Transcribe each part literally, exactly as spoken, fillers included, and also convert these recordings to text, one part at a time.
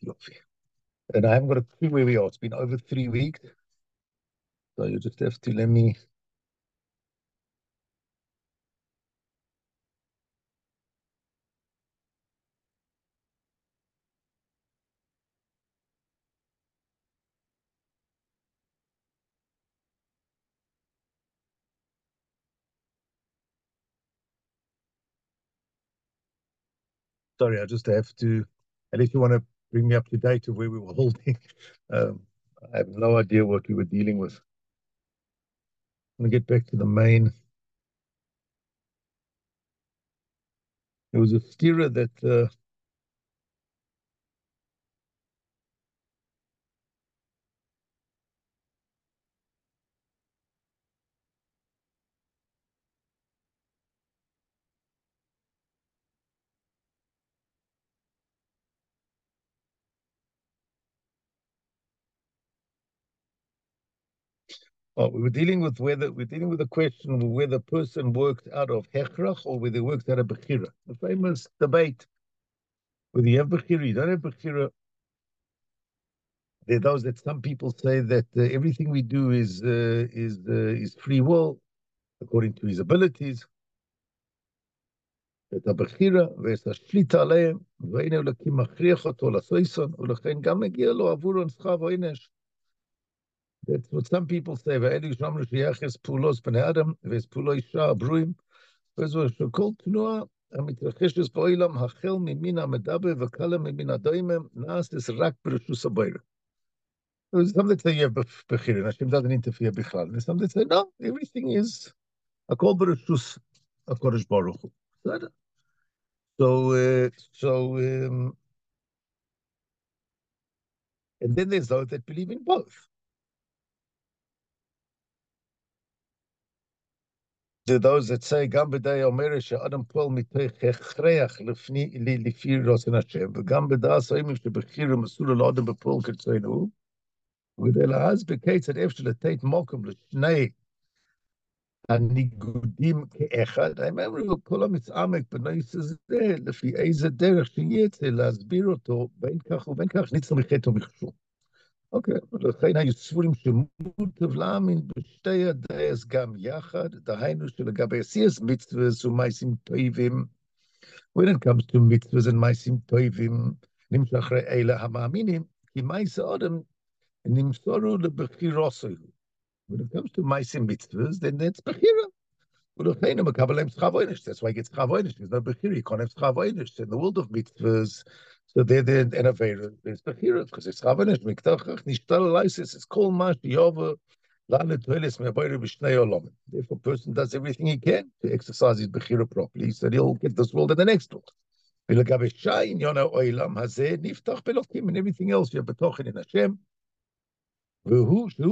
And I haven't got a clue where we are. It's been over three weeks. So you just have to let me. Sorry, I just have to. Unless you want to bring me up to date of where we were holding. Um, I have no idea what we were dealing with. I'm going to get back to the main. There was a steerer that uh, oh, we were dealing with whether we're dealing with the question of whether a person works out of hechrach or whether he works out of bechira. The famous debate whether you have bechira, you don't have bechira. There are those that some people say that uh, everything we do is uh, is uh, is free will according to his abilities. את הבחירה ואת השליטה עליהם, והנה אלוקים מכריח אותו לעשויסון, ולכן גם מגיע לו עבורון שכר ועונש. That's what some people say, ואלה ישמעו שיחס פעולות בני אדם, ואת פעולו אישה הברואים, וזו שכל תנועה המתרחשת בעולם, החל ממין המדבר וכלה ממין הדוימם, נעשית רק ברשוס הבוירה. Some that say you have bechira, and Hashem doesn't interfere bichlal. And some that say, no, everything is akol b'reshus HaKadosh Baruch Hu. So, uh, so, um, and then there's those that believe in both. There are those that say, "Gam b'day omer she'adam pol mitoich hechreach lefni lifi rosen Hashem, v'gam b'das ha'imim shebechira masura l'adam b'pol kertzonu, v'delahaz b'keitzad efshel leteit mokum l'shnei הניגודים כאחד, האמרו כל המצעמק בנויס הזה, לפי איזה דרך שיצא להסביר אותו, בין כך ובין כך ניצל מחטא ומכשול. אוקיי, לכן היו סבורים שמוטב להאמין בשתי הדייס גם יחד, דהיינו שלגבי עשייס מצוות ומעשים טובים, when it comes to מצוות ומעשים טובים, נמשך אחרי אלה המאמינים, כי מעשה אדם נמסורו לבחירוסו. When it comes to מעשים מצוות, then that's בחירה. That's why he gets chavoinish. There's no bechira. You can't have chavoinish in the world of mitzvahs. So they're the innovator. There's bechira because it's chavoinish. Miktachach nishtal lysis. It's called mash yova lana toiles me'abayre b'shnei olam. Therefore, a person does everything he can to exercise his bechira properly, so he'll get this world and the next world. V'legabe shayin yona oilam hazeh niftach belokim, and everything else you have betochen in Hashem. Everything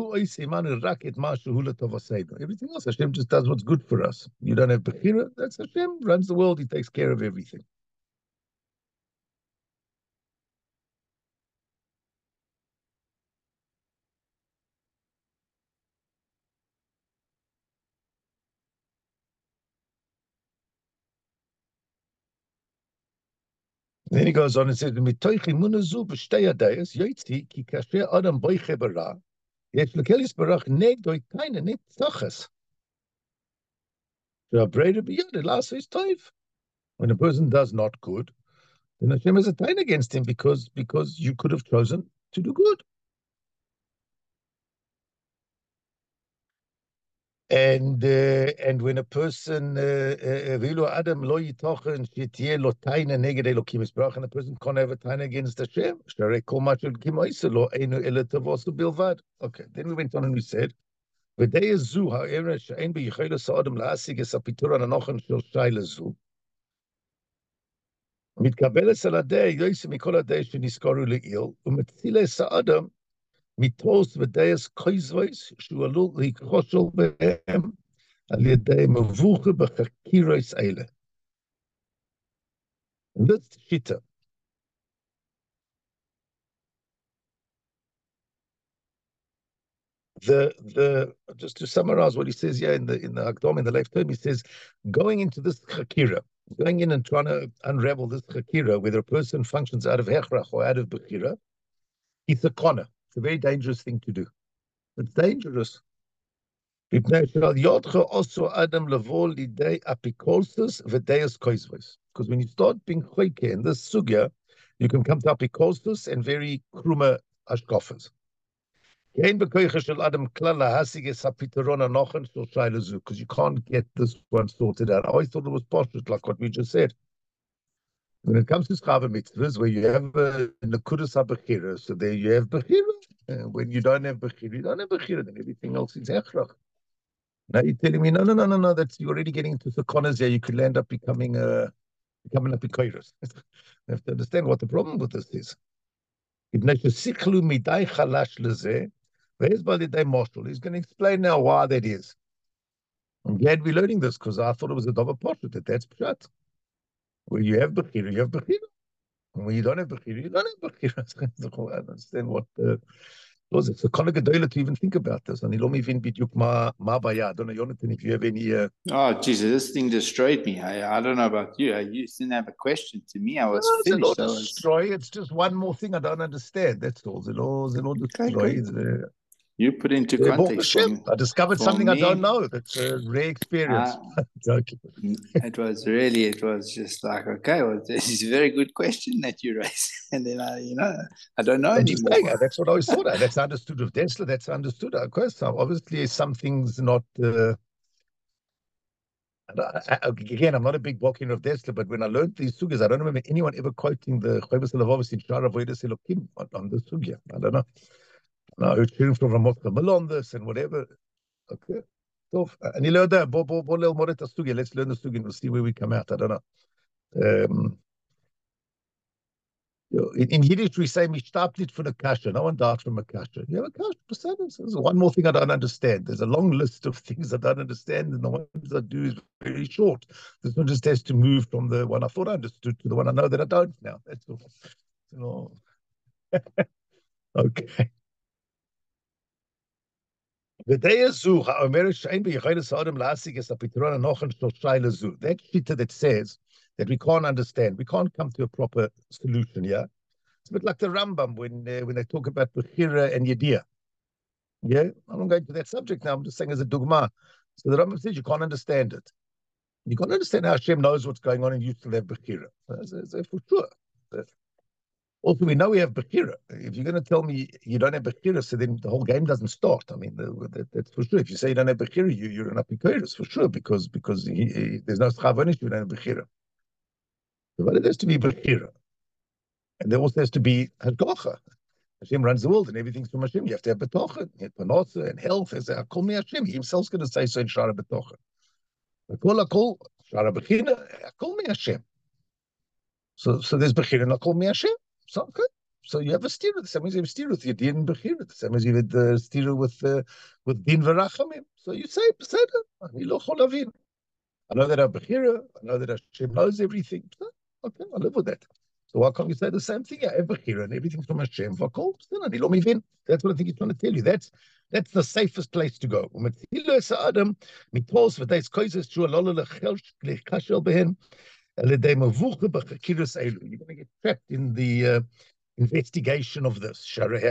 else, Hashem just does what's good for us. You don't have Bechira, that's Hashem, runs the world, he takes care of everything. Then he goes on and says, "Mitoich imunazu b'shtei hadayos yoitzi ki kasher adam boiche bara yesh lekelis barach negdoi kaina nitzachas she'abreda b'yad elaso is toiv." When a person does not good, then Hashem has a tain against him because because you could have chosen to do good. And uh, and when a person velo adam lo yitochen shetiye lo taina neged elokim isbrach, and a person can't have a taina against Hashem, sharei kol mashal kimoisa lo einu ele tavosu bilvad. Okay, then we went on and we said, v'dei zu ha'era she'en beyichayla sa'adam la'asig es ha'pitur ha'nochen shel shayla zu. מתקבלת על הדרך יויסי מכל הדרך שנזכרו לעיל, ומצילה סעדם מיתוס ודייס קויזוויס, שהוא עלול להיכושל בהם על ידי מבוכר בחקירוס אלה. That's Shita. The the just to summarize what he says here in the in the Hakdom in the left term, he says going into this Chakira, Going in and trying to unravel this chakira, whether a person functions out of hechrach or out of bechira, it's a kona. It's a very dangerous thing to do. It's dangerous. Because when you start being choike in this sugya, you can come to apikolsus and very kruma ashkofas. Because you can't get this one sorted out. I always thought it was poshut, like what we just said. When it comes to Chava mitzvahs, where you have a Nakudas HaBechira, so there you have Bechira. And when you don't have Bechira, you don't have Bechira, then everything else is Echrach. Now you're telling me, no, no, no, no, no, that's, you're already getting into Sekonas here. You could end up becoming a, becoming a Pikoiris. You have to understand what the problem with this is. He's going to explain now why that is. I'm glad we're learning this, because I thought it was a double portrait, that that's Pshat. Where you have Bechira, you have Bechira. And when you don't have Bechira, you don't have Bechira. I understand what uh, was it. So Kona Gedola to even think about this. And Ilom even bidyuk ma ma baya. I don't know, Jonathan, if you have any. Uh... Oh, Jesus, this thing destroyed me. I, I don't know about you. You didn't have a question to me. I was no, finished. Zelo destroy. Was... It's just one more thing I don't understand. That's all. Zelo, Zelo destroy. Okay, you put into uh, context. For, I discovered something me, I don't know. That's a rare experience. Uh, it was really, it was just like, okay, well, this is a very good question that you raised. And then I, you know, I don't know I'm anymore. saying, that's what I always thought. That's understood of Dessler. That's understood. Of course, so obviously some things not. Uh, I, I, again, I'm not a big Bokin of Dessler, but when I learned these sugyas, I don't remember anyone ever quoting the Chayvus Elavovos in Shara Voides Elokim on, on the sugya. I don't know. No, I heard hearing from Ramot Kamil on this and whatever. Okay. So, and you learn that. Bo bo bo lel moret sugya. Let's learn the sugya and we'll see where we come out. I don't know. Um, In, in Yiddish, we say, "Mishtaplit for the kasha." No one died from a kasha. You have a kasha. There's one more thing I don't understand. There's a long list of things I don't understand, and the ones I do is very short. This one just has to move from the one I thought I understood to the one I know that I don't now. That's all. So, okay. That shita that says that we can't understand, we can't come to a proper solution. Yeah. It's a bit like the Rambam when uh, when they talk about Bechira and Yediyah. Yeah, I'm not going to that subject now. I'm just saying as a dogma. So the Rambam says you can't understand it. You can't understand how Hashem knows what's going on and you still have Bechira. So, so for sure. Also, we know we have Bechira. If you're going to tell me you don't have Bechira, so then the whole game doesn't start. I mean, the, that, that's for sure. If you say you don't have Bechira, you, you're an Apikoris for sure, because because he, he, there's no Schavonish, you don't have Bechira. So but it has to be Bechira. And there also has to be Hashgacha. Hashem runs the world and everything's from Hashem. You have to have betochen, panasa, and health. As call me Hashem. He himself's going to say so in Shara betochen. Akol akol Shara bechina. Call me Hashem. So so there's bechina. Call me Hashem. So okay. So you have a stira. The same as you have a stira with your din and bechina. The same as you have the stira with uh, with din verachamim. So you say beseder. Ani lo chol avin. I know that I'm bechira. I know that Hashem knows everything. So, okay, I live with that. So why can't you say the same thing? Yeah, Bechira and everything from Hashem. That's what I think he's trying to tell you. That's that's the safest place to go. You're going to get trapped in the uh, investigation of this.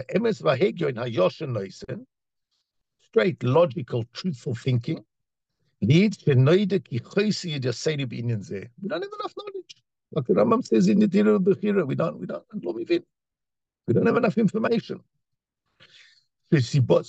Straight, logical, truthful thinking leads to we don't have enough knowledge. Like the Rambam says in the Dira Bechira, we don't, we don't, we don't have enough information. We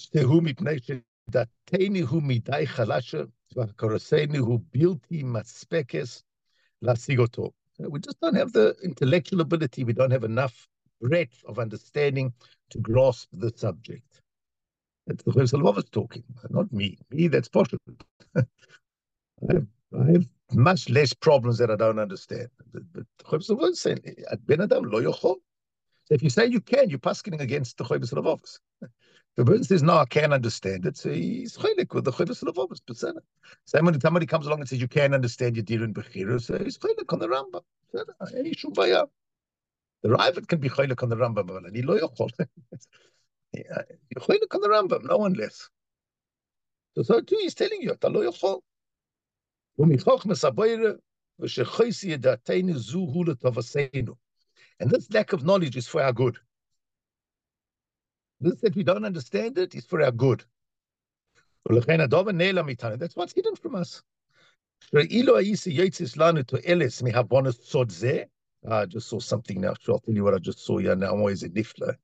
just don't have the intellectual ability. We don't have enough breadth of understanding to grasp the subject. That's the Chayvus Elavovos talking, not me. Me, that's possible. I have, I have much less problems that I don't understand. But Chayvus Elavovos saying, "At Ben Adam lo yochol." So if you say you can, you're paskening against the Chayvus Elavovos. The person says, "No, I can't understand it." So he's chaylik with the Chayvus Elavovos. Same when somebody comes along and says you can't understand your dir and bechira, so he's chaylik on the Rambam. Any shubaya. The Ravid can be chaylik on the Rambam, but he lo yochol. You're chaylik on the Rambam, no one less. So so too, he's telling you, "Ta lo yochol." And this lack of knowledge is for our good. This that we don't understand it is for our good. That's what's hidden from us. I just saw something now. I'll tell you what I just saw here now. I'm always a nifla.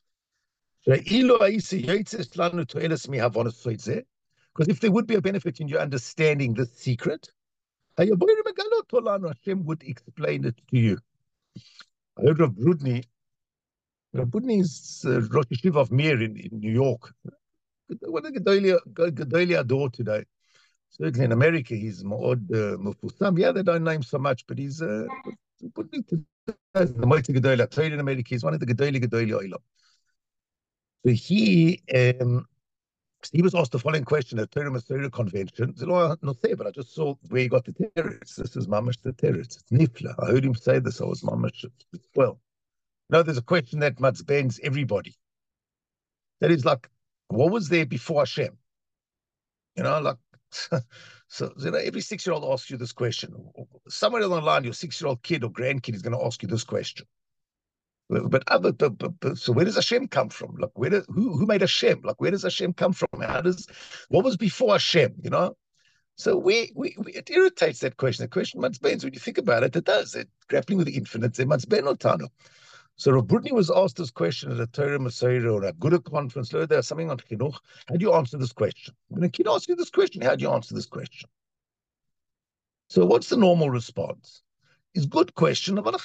Because if there would be a benefit in you understanding this secret, Hashem would explain it to you. I heard of Brudny. Brudny is uh, Rosh Yeshiva of Mir in, in New York. What a Gedolia adore today. Certainly in America, he's more mufusam. Yeah, they don't name so much, but he's uh, the mighty Gedolia. Trade in America, he's one of the Gedolia Gedolia Olam. So he um, he was asked the following question at the Torah Masora convention. I not say, but I just saw where he got the teretz. This is mamash the teretz. It's nifla. I heard him say this. I was mamash. Well, no, there's a question that matzbends everybody. That is like, what was there before Hashem? You know, like, so you know, every six-year-old asks you this question. Somewhere along the line, your six-year-old kid or grandkid is going to ask you this question. But other, but, but, but, so where does Hashem come from? Like, where does, who who made Hashem? Like, where does Hashem come from? How does what was before Hashem? You know, so we we, we it irritates that question. The question matzbens when you think about it, it does. It grappling with the infinite. It matzben otano. So Rav Brudny was asked this question at a Torah Masora or a Gura conference. There's something on chinuch. How do you answer this question? When a kid asks you this question, how do you answer this question? So what's the normal response? It's a good question. We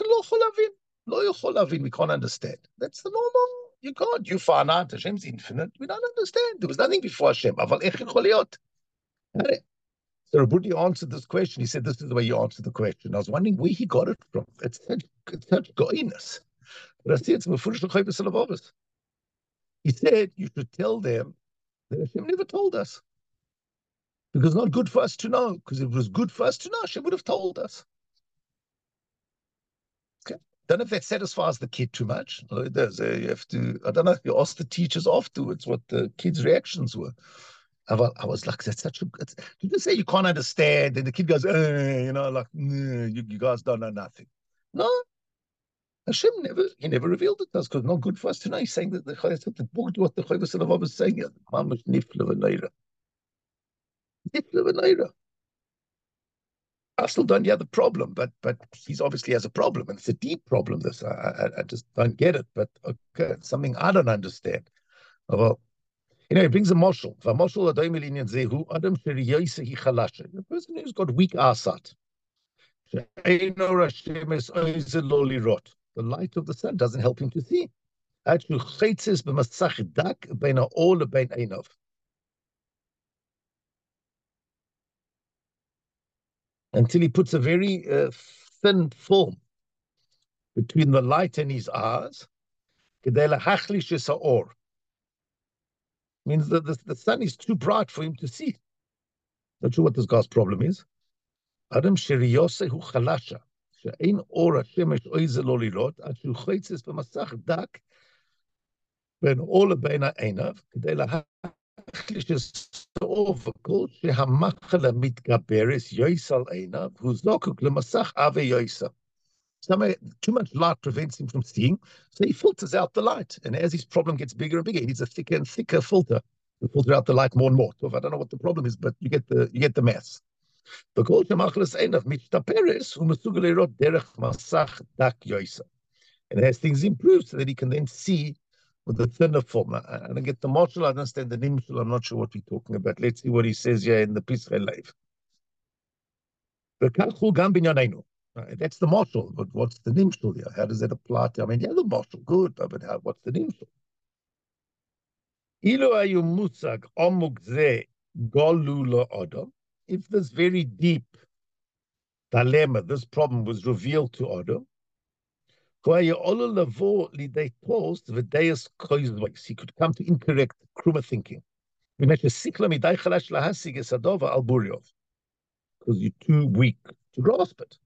can't understand. That's the normal. You can't. You find out Hashem's infinite. We don't understand. There was nothing before Hashem. So Rav Brudny answered this question. He said, this is the way you answer the question. I was wondering where he got it from. It's such, it's such goiness. But I see it's Mefurish L'Chayvus Alavavos. He said, you should tell them that Hashem never told us. Because it's not good for us to know. Because if it was good for us to know, Hashem would have told us. Okay. Don't know if that satisfies the kid too much. It does. You have to, I don't know, you ask the teachers afterwards what the kids' reactions were. I was like, that's such a good, you just say you can't understand, and the kid goes, eh, you know, like, you, you guys don't know nothing. No. Hashem never, he never revealed it to us because it's not good for us to know. He's saying that the the book, what the Chayvus Alavav is saying here, Mamash Nifla V'Neira. Nifla V'Neira. I still don't have the problem, but but he's obviously has a problem, and it's a deep problem. This I I, I just don't get it. But okay, it's something I don't understand. Well, you know, he brings a moshel. V'moshel adayim elinyan zehu adam sheriyoyse hi chalashe. The person who's got weak eyesight. She'eino Hashem es oize lo lirot. The light of the sun doesn't help him to see. Until he puts a very uh, thin film between the light and his eyes. Means that the, the sun is too bright for him to see. Not sure what this guy's problem is. Adam sheriyose hu chalasha. שאין אור השמש אויזה לא לראות, עד שהוא חצץ במסך דק בין אור לבין העיניו, כדי להחליש את האור, וכל שהמחלה מתגברס יויס על עיניו, הוא זקוק למסך עבה יויסה. Too much light prevents him from seeing, so he filters out the light. And as his problem gets bigger and bigger, he needs a thicker and thicker filter to filter out the light more and more. So I don't know what the problem is, but you get the you get the maths. And as things improve, so that he can then see with the thinner form. I don't get the marshal, I understand the nimshal, I'm not sure what we're talking about. Let's see what he says here in the Pisrei Leiv. That's the marshal, but what's the nimshal here? How does that apply to, I mean, yeah, the marshal, good, but how, what's the nimshal? If this very deep dilemma, this problem was revealed to Adam, he could come to incorrect, kruma thinking. Because you're too weak to grasp it.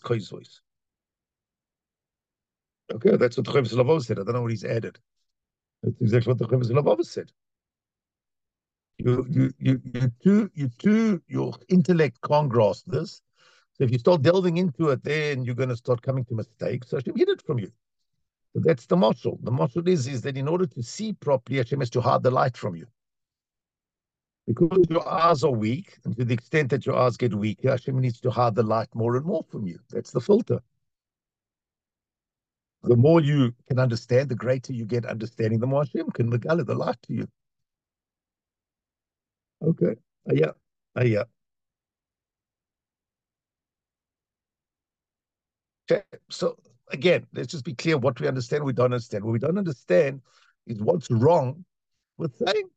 Okay, that's what the Chayvus Lavos said. I don't know what he's added. That's exactly what the Chovos HaLevavos said. You, you, you, you too, you too, your intellect can't grasp this. So if you start delving into it, then you're going to start coming to mistakes. So Hashem hid it from you. So that's the mashal. The mashal is, is that in order to see properly, Hashem has to hide the light from you. Because your eyes are weak, and to the extent that your eyes get weaker, Hashem needs to hide the light more and more from you. That's the filter. The more you can understand, the greater you get understanding, the more Hashem can megala the light to you. Okay. Uh, yeah. Uh, yeah. Okay. So again, let's just be clear what we understand, we don't understand. What we don't understand is what's wrong with saying.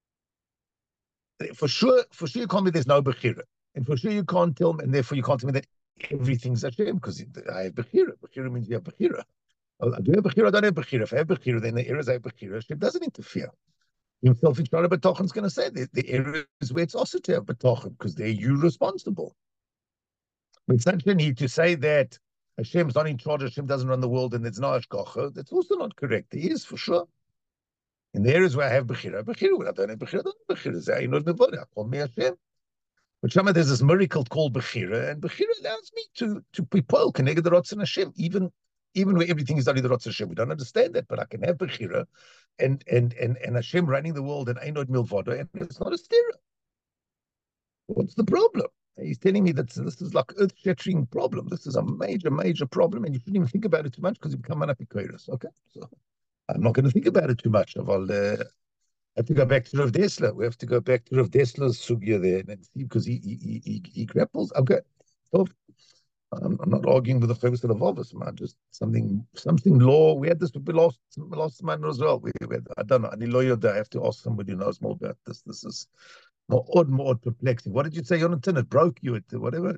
For sure, for sure you can't be there's no Bechira. And for sure you can't tell me, and therefore you can't tell me that everything's Hashem, because I have Bechira. Bechira means you have Bechira. I do have Bechira, I don't have Bechira. If I have Bechira, then the areas I have Bechira, Hashem doesn't interfere. Himself in Shara B'tochen is going to say that the areas where it's also to have B'tochen, because they're you responsible. It's not need to say that Hashem's not in charge, Hashem doesn't run the world, and there's no Hashgacha. That's also not correct. There is, for sure. In the areas where I have Bechira, Bechira, when I don't have Bechira, I don't have Bechira. I know nobody. I call me Hashem. But Shama, there's this miracle called Bechira, and Bechira allows me to to be poil, connected the Rotz and Hashem, even even where everything is only the Rotz Hashem. We don't understand that, but I can have Bechira, and and and and Hashem running the world, and Einod Milvada, and it's not a stira. What's the problem? He's telling me that this is like earth-shattering problem. This is a major, major problem, and you shouldn't even think about it too much because you become manapikoiris. Okay, so I'm not going to think about it too much. I'll uh, have to go back to Rav Dessler. We have to go back to Rav Dessler's sugya there and see, because he he, he he grapples. Okay, so I'm, I'm not arguing with the Chovos HaLevavos, man. Just something something law. We had this last last month as well. We, we had, I don't know. Any lawyer there, I have to ask somebody who knows more about this. This is more odd, more odd, perplexing. What did you say, Jonathan? It broke you, it whatever.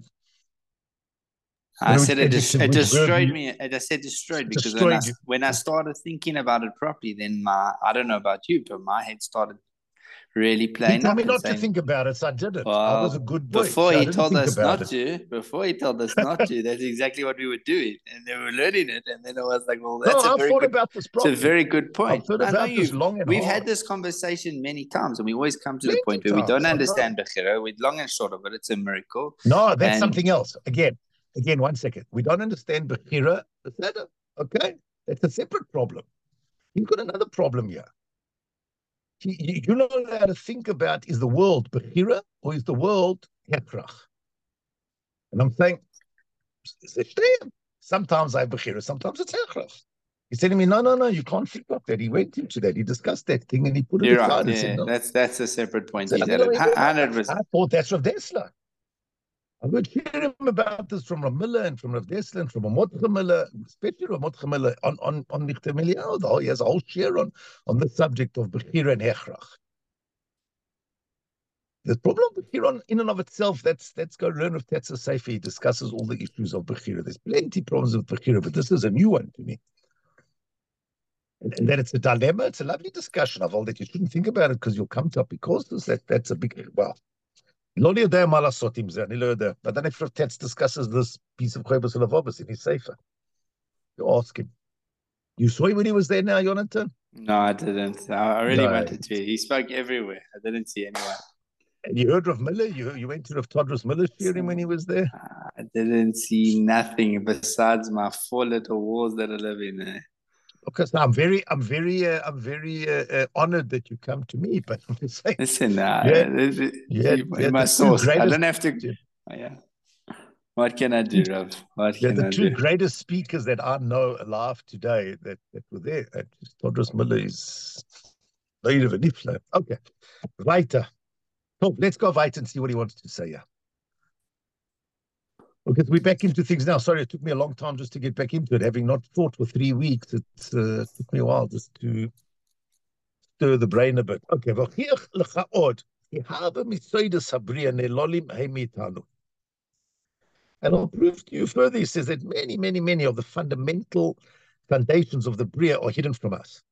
I said it, dis- it destroyed me. I said destroyed because destroyed when, I, when I started thinking about it properly, then my, I don't know about you, but my head started really playing he told up. me not saying, to think about it, so I did it. well, I was a good boy. Before so he told us not it. to, before he told us not to, that's exactly what we were doing. And they were learning it. And then I was like, well, that's no, a very thought good, about this it's a very good point. I've thought I know about this you've, long and we've hard. had this conversation many times, and we always come to Plenty the point where times, we don't understand Bechira. We're long and short of it. It's a miracle. No, that's and, something else. Again, again, one second. We don't understand Bechira, okay? That's a separate problem. You've got another problem here. You, you know how to think about, is the world Bechira or is the world Hekrach? And I'm saying, sometimes I have Bechira, sometimes it's Hekrach. He's telling me, no, no, no, you can't think like that. He went into that. He discussed that thing and he put You're it aside right. and Yeah, said, no. That's, that's a separate point. So, He's I, added. mean, one hundred percent. I thought that's Rav Dessler. I would hear him about this from Rav Miller and from Rav Dessler and from Mordechai Miller, especially Rav Mordechai Miller on on on Nichtem Eliyahu. He has a whole share on on the subject of Bechira and Hechrach. The problem with Bechira in and of itself, that's that's go learn with Tetzer Sefer. He discusses all the issues of Bechira. There's plenty of problems with Bechira, but this is a new one to me. And, and that it's a dilemma. It's a lovely discussion of all that. You shouldn't think about it because you'll come to because that that's a big well. I don't know if Rav Tetz discusses this piece of Chovos HaLevavos in his Sefer. You ask him. You saw him when he was there now, Jonathan? No, I didn't. I really no. wanted to. He spoke everywhere. I didn't see anyone. And you heard Rav Miller? You you went to Rav Todros Miller hearing when he was there? I didn't see nothing besides my four little walls that I live in there. Okay, so I'm very, I'm very, uh, I'm very uh, uh, honored that you come to me. But I'm just saying, listen, uh, you had, this, you had, you, you had my source. greatest, I don't have to. Oh, yeah. What can I do, Rav? What yeah, can the I two do? greatest speakers that I know alive today that, that were there. And Todros Miller is leader of a Nifla. Okay, weiter. So let's go weiter and see what he wants to say. Yeah. Okay, so we're back into things now. Sorry, it took me a long time just to get back into it. Having not thought for three weeks, it uh, took me a while just to stir the brain a bit. Okay, well, and I'll prove to you further, he says that many, many, many of the fundamental foundations of the Bria are hidden from us.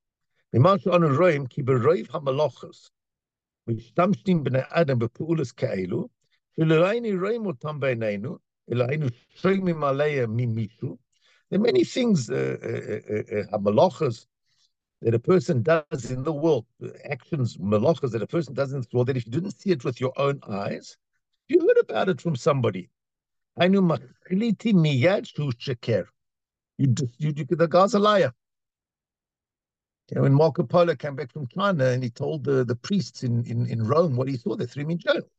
There are many things, uh, uh, uh, uh, that a person does in the world, actions, malachas that a person does in this world, that if you didn't see it with your own eyes, you heard about it from somebody. I knew miyad You just, you, you, the guy's a liar. You know, when Marco Polo came back from China and he told the, the priests in, in, in Rome what he saw, they threw him in jail.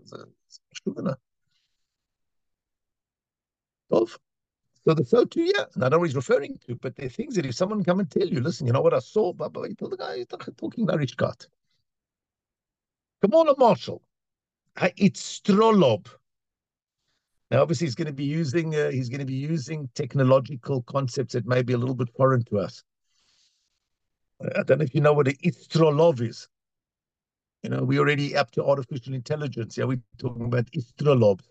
So the so too, yeah, and I know what he's referring to, but there are things that if someone come and tell you, listen, you know what I saw, blah, blah, you tell the guy, he's talking Narishkat. Kamala Marshall, it's Strolob. Now, obviously, he's going to be using uh, he's going to be using technological concepts that may be a little bit foreign to us. I don't know if you know what an Istrolov is. You know, we're already up to artificial intelligence. Yeah, we're talking about Istrolov.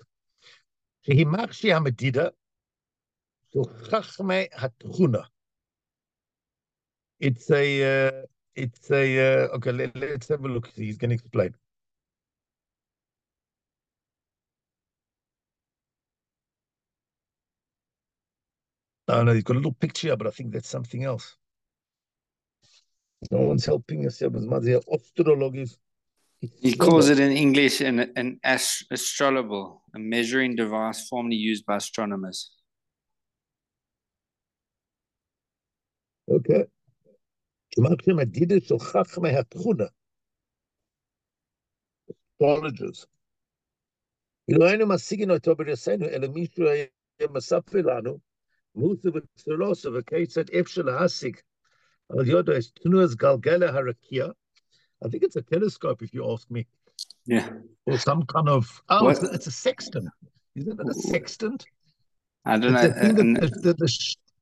It's a, uh, it's a, uh, okay, let, let's have a look. He's going to explain. Oh, no, he's got a little picture, but I think that's something else. No one's helping us here, but astrologist. He calls it in English an, an ast astrolabe, a measuring device formerly used by astronomers. Okay. Astrologers. אלוהינו משיגים אותו ברסנו, אלא מישהו היה מספר לנו, מוסו וצרוסו, וכיצד אפשר להשיג על יודו את תנועת גלגלי הרקיע. I think it's a telescope, if you ask me. Yeah. Or some kind of, oh, it's a, it's a sextant. Isn't it a sextant? I don't it's know. The thing Uh, that, the, the, the,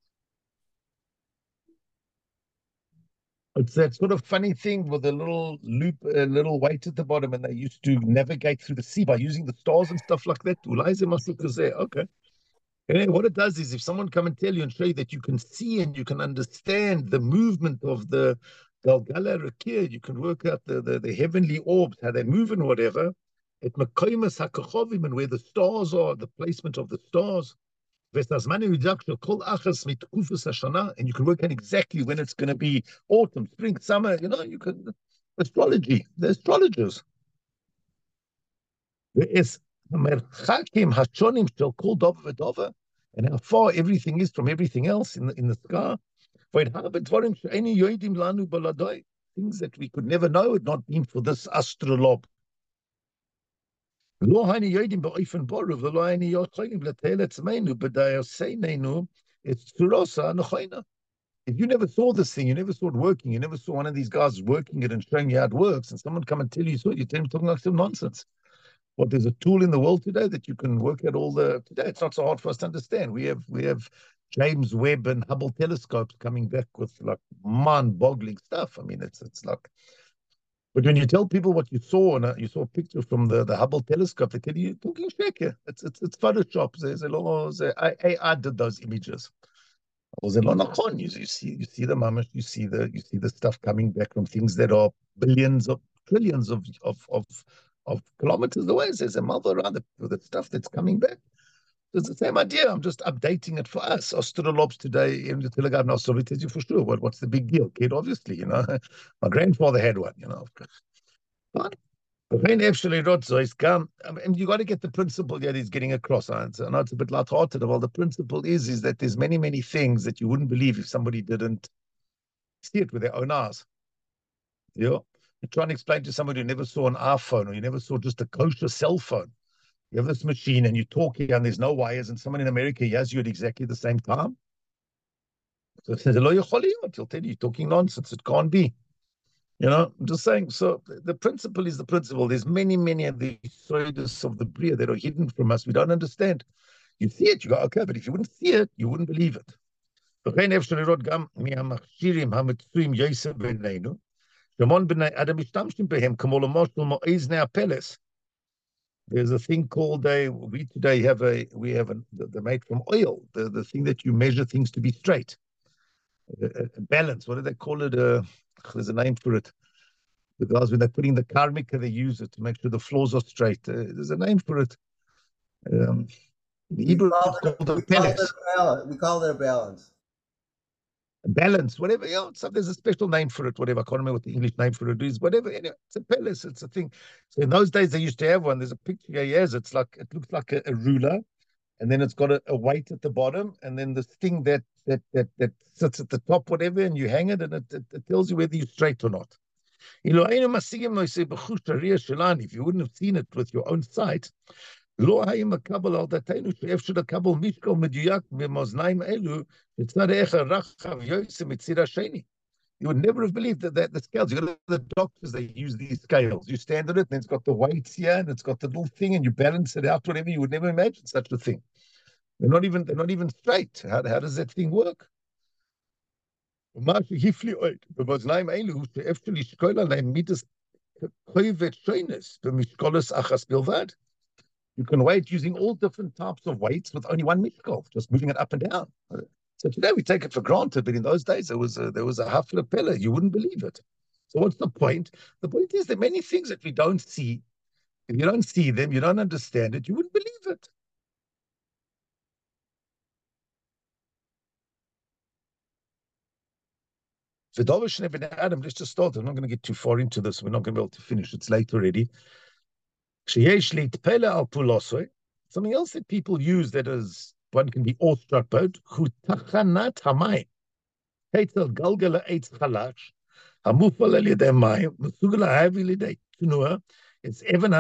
it's that sort of funny thing with a little loop, a little weight at the bottom, and they used to navigate through the sea by using the stars and stuff like that. Okay. And what it does is if someone come and tell you and show you that you can see and you can understand the movement of the Galgala Rakia, you can work out the, the, the heavenly orbs, how they move and whatever, at Makoimas HaKachovim, and where the stars are, the placement of the stars, and you can work out exactly when it's going to be autumn, spring, summer, you know, you can, astrology, the astrologers. Merchakim hashonim shel kol dova v'dova, and how far everything is from everything else in the, in the sky. Things that we could never know had not been for this astrolabe. If you never saw this thing, you never saw it working, you never saw one of these guys working it and showing you how it works, and someone come and tell you, so you tell him talking like some nonsense. What, there's a tool in the world today that you can work at all the, today it's not so hard for us to understand. We have, we have James Webb and Hubble telescopes coming back with like mind-boggling stuff. I mean, it's, it's like, but when you tell people what you saw, and uh, you saw a picture from the, the Hubble telescope, they tell you, talking shake. It's, it's, it's Photoshop. There's a lot of, A I did those images. You, you see, you see the mamash, you see the, you see the stuff coming back from things that are billions of, trillions of, of, of, of kilometers away. There's a mother around the, the stuff that's coming back. It's the same idea. I'm just updating it for us. Astrolobes today in the Telegram Astrology tells you for sure what, what's the big deal, kid? Obviously, you know. My grandfather had one, you know. Fine. And you got to get the principle that he's getting across. I know it's a bit light-hearted. Well, the principle is, is that there's many, many things that you wouldn't believe if somebody didn't see it with their own eyes. You know? You try and explain to somebody who never saw an iPhone, or you never saw just a kosher cell phone. You have this machine and you're talking and there's no wires, and someone in America hears you at exactly the same time. So it says, he'll tell you, you're talking nonsense. It can't be. You know, I'm just saying. So the principle is the principle. There's many, many of the sodas of the Bria that are hidden from us. We don't understand. You see it, you go, okay, but if you wouldn't see it, you wouldn't believe it. There's a thing called a, we today have a, we have a, they're made from oil, the, the thing that you measure things to be straight. A, a balance, what do they call it? Uh, there's a name for it. The guys, when they're putting the karmika, they use it to make sure the floors are straight. Uh, there's a name for it. Um, the Hebrew, it's called a we, call it a balance. we call it a balance. balance, whatever, you know, so there's a special name for it, whatever. I can't remember what the English name for it is, whatever. Anyway, it's a palace, it's a thing. So in those days, they used to have one. There's a picture here, yes, it's like, it looks like a, a ruler, and then it's got a, a weight at the bottom, and then this thing that that that that sits at the top, whatever, and you hang it, and it, it, it tells you whether you're straight or not. If you wouldn't have seen it with your own sight, לא היה מקבל על דתנו שאפשר לקבל משקל מדויק במאזניים אלו, מצד איך הרחב יוצא מצד השני. You would never have believed that, that the scales, you got the doctors, they use these scales. You stand on it, and it's got the weights here, and it's got the little thing, and you balance it out, whatever. You would never imagine such a thing. They're not even, they're not even straight. How, how does that thing work? במאזניים אלו, שאפשר לשקול עליהם מידס כובד שוינס, במשקולס אחס בלבד. You can weight using all different types of weights with only one mishkal, just moving it up and down. So today we take it for granted, but in those days there was a, there was a hafla pella. You wouldn't believe it. So what's the point? The point is that many things that we don't see, if you don't see them, you don't understand it, you wouldn't believe it. Adam, let's just start. I'm not going to get too far into this. We're not going to be able to finish. It's late already. Something else that people use that is one can be awestruck about. It's even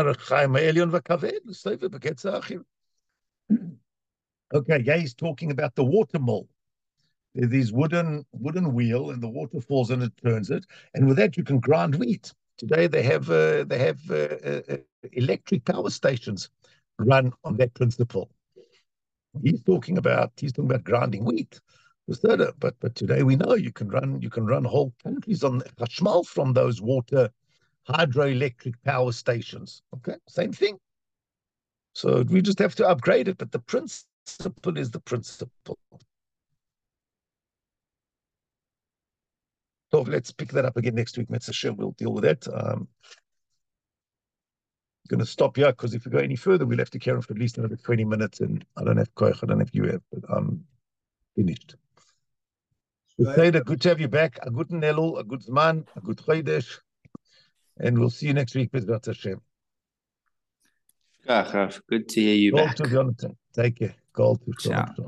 Okay, yeah, he's talking about the water mill. There's these wooden wooden wheel, and the water falls and it turns it, and with that you can grind wheat. Today they have uh, they have uh, uh, electric power stations run on that principle. He's talking about he's talking about grinding wheat, but but today we know you can run you can run whole countries on chashmal from those water hydroelectric power stations. Okay, same thing. So we just have to upgrade it, but the principle is the principle. So let's pick that up again next week. Mitzvah Hashem, we'll deal with that. Um, I'm going to stop here because if we go any further, we'll have to carry on for at least another twenty minutes. And I don't have koich, I don't have you have, but I'm finished. Right. Good to have you back. A good Nelul, a good Zman, a good Chodesh. And we'll see you next week. Mitzvah Hashem. Good to hear you back. Take care. Call to